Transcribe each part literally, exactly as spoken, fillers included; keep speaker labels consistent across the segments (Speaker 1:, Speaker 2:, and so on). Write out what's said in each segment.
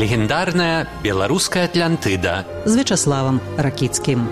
Speaker 1: Легендарная беларуская Атлантыда
Speaker 2: з Вячаславам Ракіцкім.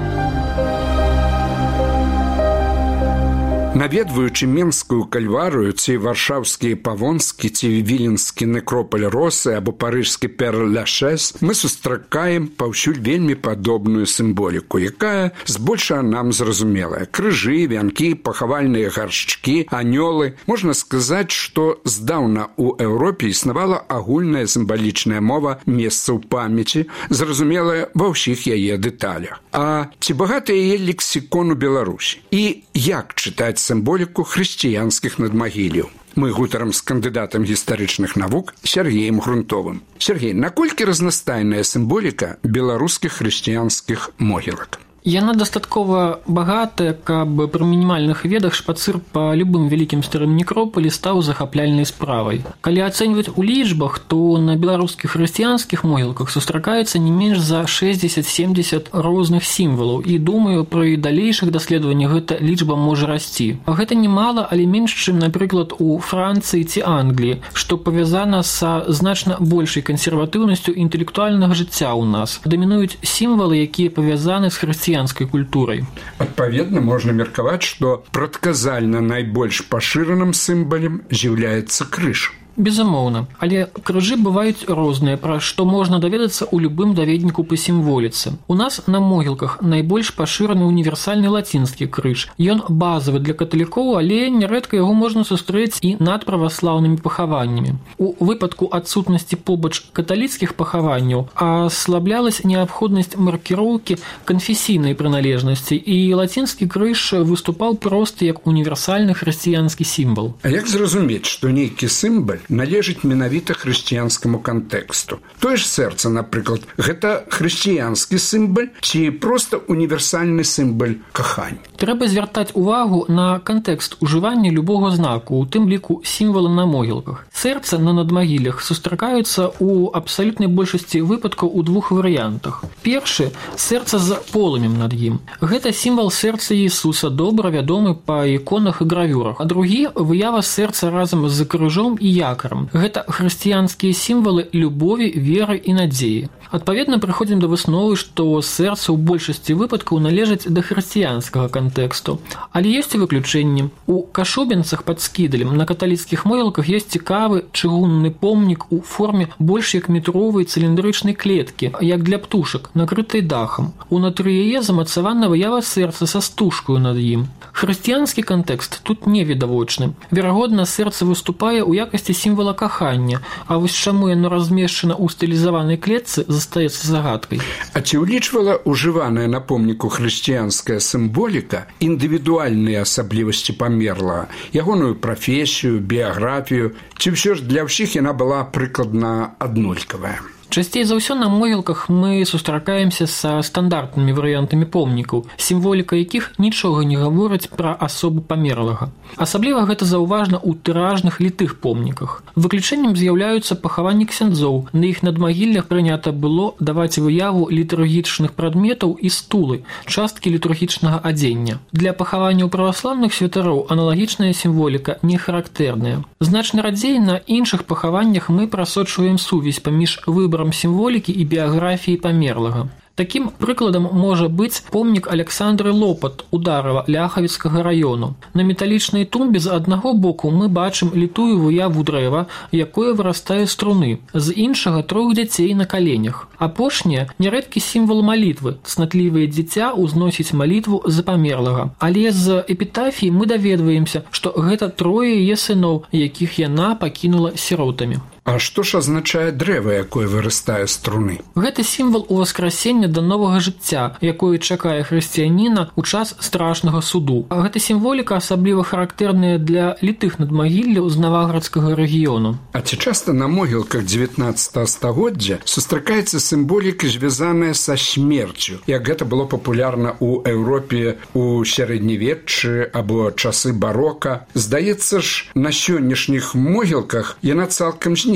Speaker 3: Наведваючы Менскую кальварыю, ці варшаўскі павонскі, ці віленскі некропаль Росы або парыжскі Пер-Лашэс, мы сустракаем паўсюль вельмі падобную сімволіку, якая збольшага нам зразумелая. Крыжы, вянкі, пахавальныя гаршчкі, анёлы. Можна сказаць, што здаўна ў Еўропе існавала агульная сімвалічная мова месцаў памяці, зразумелая ва ўсіх яе дэталях. А ці багаты яе лексікон у Беларусі? І як чытаць сімволіку хрысціянскіх надмагілляў? Мы гутарам з кандыдатам гістарычных навук Сергеем Грунтовым. Сергей, наколькі разнастайная сімволіка беларускіх хрысціянскіх могілак?
Speaker 4: Яна дастаткова багатая, каб пры мінімальных ведах шпацыр па любым вялікім старым некропалі стаў захапляльнай справай. Калі ацэньваць у лічбах, то на беларускіх хрысціянскіх могілках сустракаецца не менш за шэсцьдзесят-семдзесят розных сімвалаў, і думаю, пры далейшых даследаваннях гэта лічба можа расці. Гэта немала, але менш, чым, напрыклад, у Францыі ці Англіі, што павязана са значна большай кансерватыўнасцю інтэлектуальнага жыцця ў нас. Дамінуюць сімвалы, якія павязаны з хрысціянскай культурай.
Speaker 3: Адпаведна, можна меркаваць, што прадказальна найбольш пашыраным сімвалем з'яўляецца крыж.
Speaker 4: Безумоўна, але крыжы бываюць розныя, пра што можна даведацца ў любым даведніку па сімволіцы. У нас на могілках найбольш пашыраны універсальны лацінскі крыж. Ён базавы для каталікоў, але нярэдка яго можна сустрэць і над праваслаўнымі пахаваннямі. У выпадку адсутнасці побач каталіцкіх пахаванняў аслаблялась неабходнасць маркіроўкі канфесійнай прыналежнасці, і лацінскі крыж выступаў проста як універсальны хрысціянскі сімвал.
Speaker 3: А як зразумець, што нейкі сімвал належыць менавіта хрысціянскаму кантэксту? Тое ж сэрца, напрыклад, гэта хрысціянскі сімвал ці проста універсальны сімвал кахання?
Speaker 4: Трэба звяртаць увагу на кантэкст ужывання любога знаку, у тым ліку сімвала на могілках. Сэрца на надмагіллях сустракаюцца ў абсалютнай большасці выпадкаў у двух варыянтах. Першы – сэрца з полымем над ім. Гэта сімвал сэрца Ісуса, добра вядомы па іконах і гравюрах. А другі – выява сэрца разам з крыжом і якорам. Гэта хрысціянскія сімвалы любові, веры і надзеі. Адпаведна, прыходзім да высновы, што сэрца ў большасці выпадкаў належаць да хрысціянскага кантэксту. Але ёсць і выключэнні. У Кашубінцах пад Скідалем на каталіцкіх могілках ёсць цікавы чыгунны помнік у форме больш як метровай цыліндрычнай клеткі, як для птушак, накрытай дахам. Унутры яе замацавана выява сэрца са стужкаю над ім. Хрысціянскі кантэкст тут не відавочны. Верагодна, сэрца выступае ў якасці сімвала кахання, а вось чаму яно размешчана ў стылізаванай клетцы, застаецца загадкай.
Speaker 3: А ці ўлічвала ўжываная на помніку хрысціянская сімволіка індывідуальныя асаблівасці памерлага, ягоную прафесію, біяграфію, ці ўсё ж для ўсіх яна была прыкладна аднолькавая?
Speaker 4: Часцей за ўсё на могілках мы сустракаемся са стандартнымі варыянтамі помнікаў, сімволіка якіх нічога не гаворыць пра асобу памерлага. Асабліва гэта заўважна ў тыражных літых помніках. Выключэннем з'яўляюцца пахаванні ксяндзоў. На іх надмагіллях прынята было даваць выяву літургічных прадметаў і стулы, часткі літургічнага адзення. Для пахаванняў праваслаўных святароў аналагічная сімволіка не характэрная. Значна радзей на іншых пахаваннях мы прасочваем сувязь паміж выбарам сімволікі і біяграфіі памерлага. Такім прыкладам можа быць помнік Аляксандры Лопат у Дарава Ляхавіцкага раёну. На металічнай тумбе з аднаго боку мы бачым літую выяву дрэва, якое вырастае з труны, з іншага трох дзяцей на каленях. Апошняе нярэдкі сімвал малітвы. Цнатлівае дзіця ўзносіць малітву за памерлага. Але з эпітафіі мы даведваемся, што гэта трое яе сыноў, якіх яна пакінула сіротамі.
Speaker 3: А што ж азначае дрэва, якое вырастае з труны?
Speaker 4: Гэта сімвал уваскрасення да новага жыцця, якое чакае хрысціяніна ў час страшнага суду. А гэта сімволіка асабліва характэрная для літых надмагілляў з Наваградскага рэгіёну.
Speaker 3: А ці часта на могілках дзевятнаццатага стагоддзя сустракаецца сімволіка, звязаная са смерцю, як гэта было папулярна ў Еўропе ў сярэднявеччы або часы барока? Здаецца ж, на сённяшніх могілках яна цалкам знікла.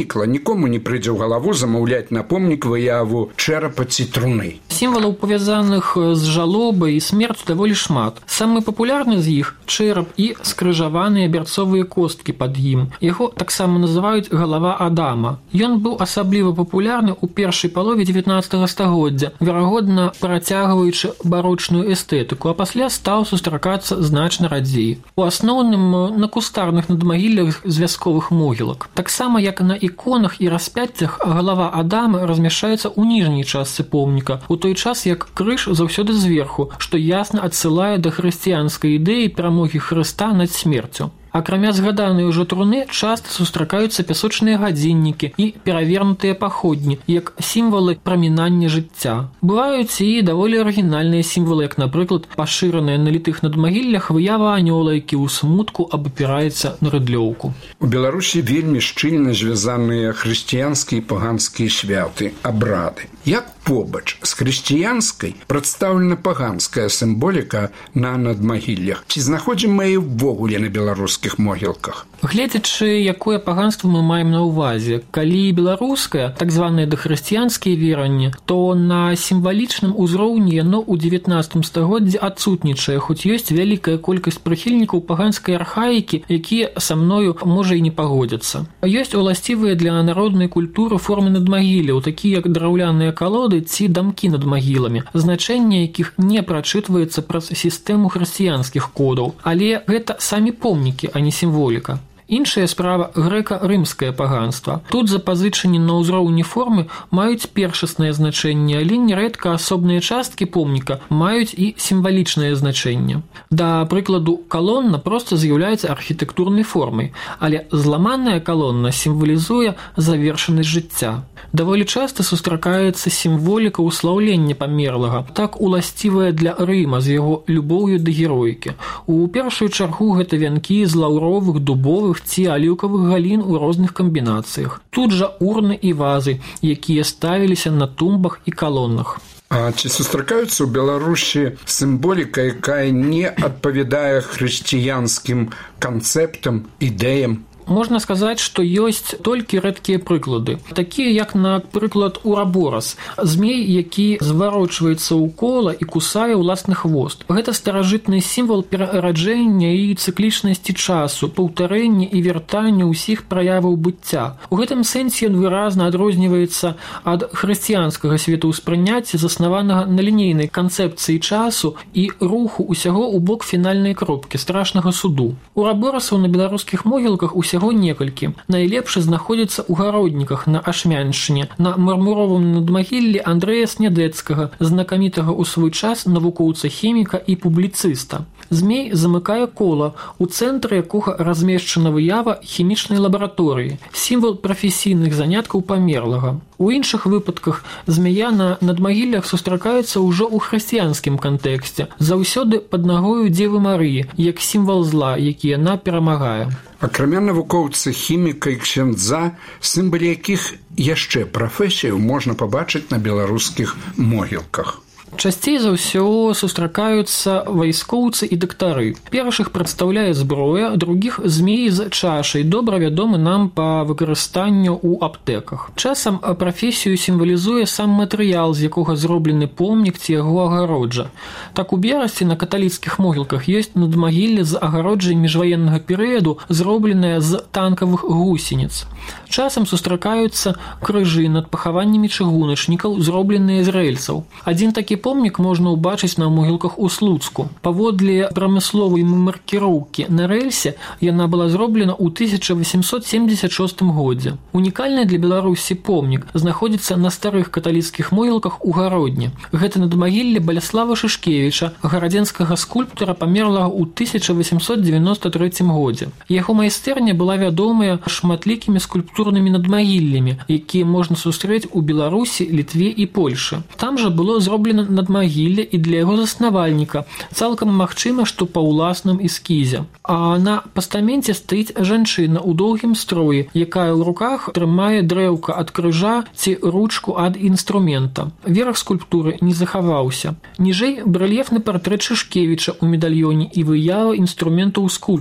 Speaker 3: вынікла, нікому не прыйдзе ў галаву замаўляць на помнік выяву чэрапа ці труны.
Speaker 4: Сімвалаў, павязаных з жалобай і смерцю, даволі шмат. Самы папулярны з іх чэрап і скрыжаваныя бярцовыя косткі пад ім. Яго таксама называюць галава Адама. Ён быў асабліва папулярны ў першай палове дзевятнаццатага стагоддзя, верагодна працягваючы барочную эстэтыку, а пасля стаў сустракацца значна радзей. У асноўным на кустарных надмагіллях звязковых могілак. Таксама, як на іконах і распяццях, галава Адама размяшчаецца ў ніжняй частцы помніка, у той час як крыж заўсёды зверху, што ясна адсылае да хрысціянскай ідэі перамогі Хрыста над смерцю. Акрамя згаданай ужо труны часта сустракаюцца пясочныя гадзіннікі і перавернутыя паходні, як сімвалы прамінання жыцця. Бываюць і даволі арыгінальныя сімвалы, як, напрыклад, пашыраная на літых надмагіллях выява анёла, які ў смутку абапіраецца на рыдлёўку.
Speaker 3: У Беларусі вельмі шчыльна звязаныя хрысціянскія і паганскія святы, абрады. Як побач з хрысціянскай прадстаўлена паганская сімволіка на надмагіллях? Ці знаходзім мы яе ўвогуле на беларускіх могілках?
Speaker 4: Гледзячы, якое паганство мы маем на ўвазе. Калі беларускае, так званыя дахрысціянскія вераванні, то на сімвалічным узроўні яно ў дзевятнаццатым стагоддзі адсутнічае, хоць ёсць вялікая колькасць прыхільнікаў паганскай архаікі, якія са мною, можа, і не пагодзяцца. Ёсць уласцівыя для народнай культуры формы надмагілляў, такія як драўляныя калоды ці дамкі над магіламі, значэнне якіх не прачытваецца праз сістэму хрысціянскіх кодаў, але гэта самі помнікі, а не сімволіка. Іншая справа – грэка-рымскае паганства. Тут запазычанні на ўзроўні формы маюць першаснае значэнне, але нярэдка асобныя часткі помніка маюць і сімвалічнае значэнне. Да прыкладу, калонна проста з'яўляецца архітэктурнай формай, але зламаная калонна сімвалізуе завершанасць жыцця. Даволі часта сустракаецца сімволіка ўслаўлення памерлага, так уласцівая для Рыма з яго любоўю да героікі. У першую чаргу гэта вянкі з лаўровых, дубовых ці аліўкавых галін у розных камбінацыях. Тут жа урны і вазы, якія ставіліся на тумбах і калоннах.
Speaker 3: А ці сустракаюцца ў Беларусі сімволіка, якая не адпавядае хрысціянскім канцэптам, ідэям?
Speaker 4: Можна сказаць, што ёсць толькі рэдкія прыклады. Такія, як, напрыклад, ураборас, змей, які зварочваецца ў кола і кусае ўласны хвост. Гэта старажытны сімвал перараджэння і цыклічнасці часу, паўтарэння і вяртання ўсіх праяваў быцця. У гэтым сэнсе ён выразна адрозніваецца ад хрысціянскага светаўспрыняцця, заснаванага на лінейнай канцэпцыі часу і руху ўсяго ў бок фінальнай кропкі страшнага суду. Ураборасаў на беларускіх могілках усяго некалькі. Найлепшы знаходзіцца ў гародніках на Ашмяншчыне, на мармуровым надмагіллі Андрэя Снядэцкага, знакамітага ў свой час навукоўца-хіміка і публіцыста. Змей замыкае кола, у цэнтры якога размешчана выява хімічнай лабараторыі, сімвал прафесійных заняткаў памерлага. У іншых выпадках змяя на надмагіллях сустракаецца ўжо ў хрысціянскім кантэксце, заўсёды пад нагою Дзевы Марыі, як сімвал зла, які яна перамагае.
Speaker 3: Акрамя навукоўца, хіміка і ксяндза, сімвалы якіх яшчэ прафесіяў можна пабачыць на беларускіх могілках?
Speaker 4: Часцей за ўсё сустракаюцца вайскоўцы і дактары. Першых прадстаўляе зброя, другіх змей з чашай, добра вядомы нам па выкарыстанню ў аптэках. Часам прафесію сімвалізуе сам матэрыял, з якога зроблены помнік ці яго агароджа. Так у Берасці на каталіцкіх могілках ёсць надмагілле з агароджай міжваеннага перыяду, зробленае з танкавых гусеніц. Часам сустракаюцца крыжы над пахаваннямі чыгуначнікаў, зробленыя з рэльсаў. Адзін такі помнік можна ўбачыць на могілках у Слуцку. Паводле прамысловай маркіроўкі на рэльсе яна была зроблена ў тысяча васемсот семдзесят шостым годзе. Унікальны для Беларусі помнік знаходзіцца на старых каталіцкіх могілках у Гародні. Гэта надмагілле Баляслава Шышкевіча, гарадзенскага скульптара, памерлага ў тысяча васемсот дзевяноста трэцім годзе. Яго майстэрня была вядомая шматлікімі скульптурнымі надмагіллямі, якія можна сустрэць у Беларусі, Літве і Польшы. Там жа было зроблена надмагілле і для яго заснавальніка, цалкам магчыма, што па ўласным эскізе. А на пастаменце стаіць жанчына ў доўгім строі, якая ў руках трымае дрэўка ад крыжа ці ручку ад інструмента. Верх скульптуры не захаваўся. Ніжэй барэльефны партрэт Шышкевіча ў медальёне і выява інструментаў скульптара.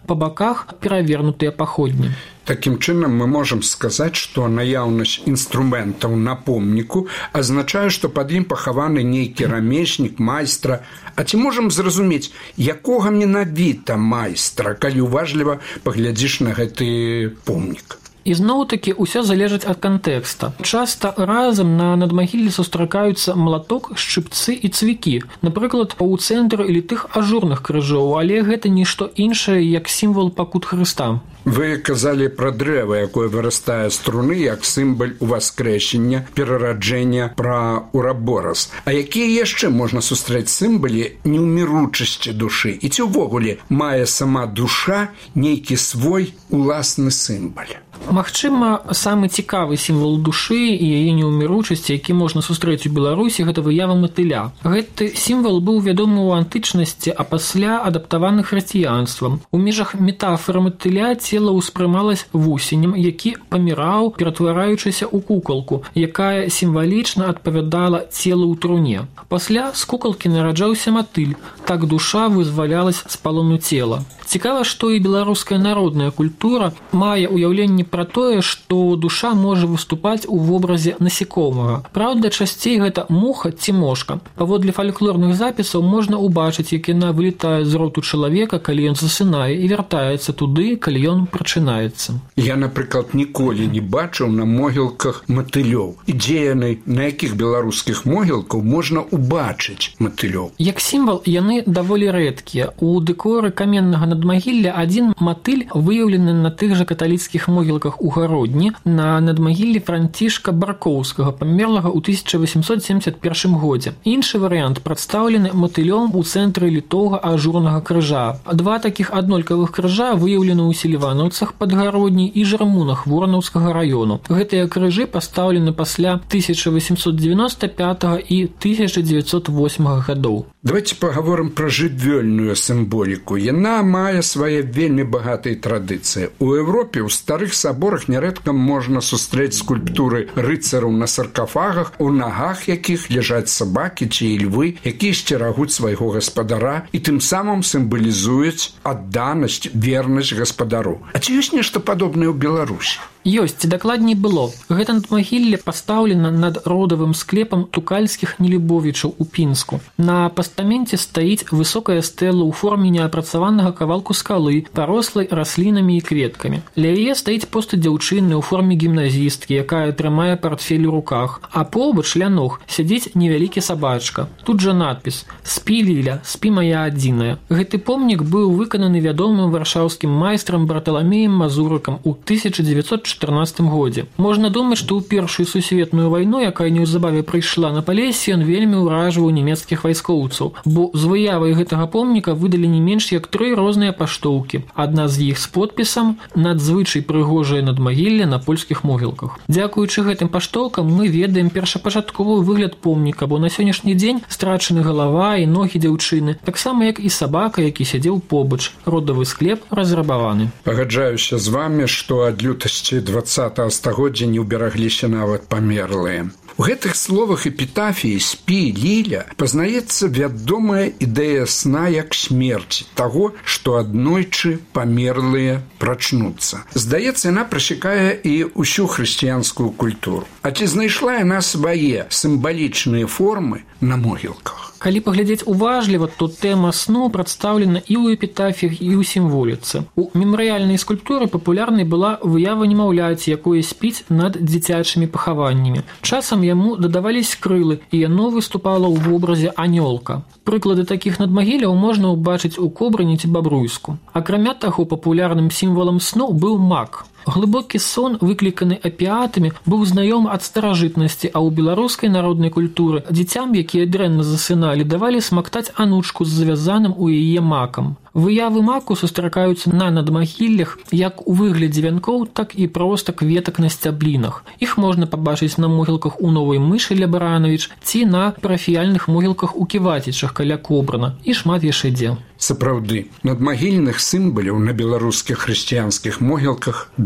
Speaker 4: па баках перавернутыя паходні.
Speaker 3: Такім чынам мы можам сказаць, што наяўнасць інструментаў на помніку азначае, што пад ім пахаваны нейкі рамеснік, майстра. А ці можам зразумець, якога менавіта майстра, калі уважліва паглядзіш на гэты помнік?
Speaker 4: І зноў-такі ўсё залежыць ад кантэкста. Часта разам на надмагіллі сустракаюцца малаток, шчыпцы і цвікі. Напрыклад, у цэнтры літых ажурных крыжоў, але гэта нішто іншае, як сімвал пакут Хрыста.
Speaker 3: Вы казалі пра дрэва, якое вырастае з труны, як сімвал уваскрэшення, перараджэння, пра ураборас. А якія яшчэ можна сустрэць сімвалы неўміручасці душы? І ці ўвогуле мае сама душа нейкі свой уласны сімвал?
Speaker 4: Магчыма, самы цікавы сімвал душы і яе неўміручасці, які можна сустрэць у Беларусі, гэта выява матыля. Гэты сімвал быў вядомы ў антычнасці, а пасля адаптаваны хрысціянствам. У межах метафоры матыля цела ўспрымалась вусенем, які паміраў, ператвараючыся ў кукалку, якая сімвалічна адпавядала целу ў труне. Пасля з кукалкі нараджаўся матыль, так душа вызвалялась з палону цела. Цікава, што і беларуская народная культура мае ўяўленне пра тое, што душа можа выступаць у вобразе насекомага. Праўда, часцей гэта муха ці мошка. Паводле фальклорных запісаў можна ўбачыць, як яна вылетае з роту чалавека, калі ён засынае, і вяртаецца туды, калі ён прачынаецца.
Speaker 3: Я, напрыклад, ніколі не бачыў на могілках матылёў. І дзе яны, на якіх беларускіх могілкаў можна ўбачыць матылёў?
Speaker 4: Як сімвал яны даволі рэдкія. У дэкоры каменнага надмагілля адзін матыль выяўлены на тых жа каталіцкіх могілках у Гародні на надмагіллі Францішка Баркоўскага, памерлага ў тысяча восемсот семдзесят першым годзе. Іншы варыянт прадстаўлены матылём у цэнтры літога ажурнага крыжа. Два такіх аднолькавых крыжа выяўлены ў Селіванаўцах пад Гародняй і Жармунах Воранаўскага раёну. Гэтыя крыжы пастаўлены пасля тысяча восемсот девяносто пятага і тысяча девятьсот восьмага гадоў.
Speaker 3: Давайте паговорым пра жывёльную сімволіку. Яна мае свае вельмі багатыя традыцыі. У Еўропе ў старых саборах нярэдка можна сустрэць скульптуры рыцараў на саркафагах, у нагах якіх ляжаць сабакі ці львы, якія сцерагуць свайго гаспадара і тым самым сімвалізуюць адданасць, вернасць гаспадару. А ці ёсць нешта падобнае ў Беларусі?
Speaker 4: Ёсць, дакладней было. Гэта надмагілле пастаўлена над родавым склепам тукальскіх нелюбовічаў у Пінску. На пастаменце стаіць высокая стэла ў форме неапрацаванага кавалку скалы, парослай раслінамі і кветкамі. Ля яе стаіць постаць дзяўчыны ў форме гімназісткі, якая трымае партфель у руках, а побач ля ног сядзіць невялікі сабачка. Тут жа надпіс «Спі, Ліля, спі мая адзіная». Гэты помнік быў выкананы вядомым варшаўскім майстрам Барталамеем Мазурыкам у тысяча дзевяцьсот чатырнаццатым годзе. Можна думаць, што ў Першую сусветную вайну, якая неўзабаве прыйшла на Палесе, ён вельмі ўражваў нямецкіх вайскоўцаў, бо з выявай гэтага помніка выдалі не менш як тры розныя паштоўкі. Адна з іх з подпісам «Надзвычай прыгожае надмагілле на польскіх могілках». Дзякуючы гэтым паштоўкам мы ведаем першапачатковы выгляд помніка, бо на сённяшні дзень страчаны галава і ногі дзяўчыны, таксама як і сабака, які сядзеў побач. Родавы склеп разрабаваны.
Speaker 3: Пагаджаюся з вамі, што ад лютасці двадцатага стагоддзя не ўберагліся нават памерлыя. У гэтых словах эпітафіі «Спі, Ліля» пазнаецца вядомая ідэя сна як смерці, таго, што аднойчы памерлыя прачнуцца. Здаецца, яна прасякае і ўсю хрысціянскую культуру. А ці знайшла яна свае сімвалічныя формы на могілках?
Speaker 4: Калі паглядзець уважліва, то тэма сну прадстаўлена і ў эпітафіях, і ў сімволіцы. У мемарыяльнай скульптуры папулярнай была выява немаўляці, якое спіць над дзіцячымі пахаваннямі. Часам яму дадавались крылы, і яно выступала ў вобразе анёлка. Прыклады такіх надмагіляў можна ўбачыць у Кобрыні ці Бабруйску. Акрамя таго, папулярным сімвалам сну быў мак. Глыбокі сон, выкліканы апіатамі, быў знаёмы ад старажытнасці, а ў беларускай народнай культуры дзіцям, якія дрэнна засыналі, давалі смактаць анучку з завязаным у яе макам. Выявы маку сустракаюцца на надмагіллях як у выглядзе вянкоў, так і проста кветак на сцяблінах. Іх можна пабачыць на могілках у Новай Мышы ля Барановіч ці на парафіяльных могілках у Ківацічах каля Кобрына і шмат яшчэ дзе.
Speaker 3: Сапраўды, надмагільных сімваляў на беларускіх хрысціянскіх могілках да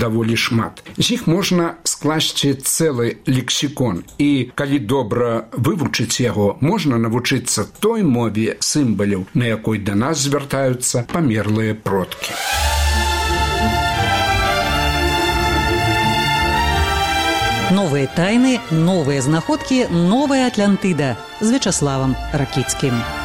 Speaker 3: даволі шмат. З іх можна скласці цэлы лексікон, і калі добра вывучыць яго, можна навучыцца той мове сімвалаў, на якой да нас звяртаюцца памерлыя продкі.
Speaker 2: Новыя тайны, новыя знаходкі, новая Атлантыда з Вячаславам Ракіцкім.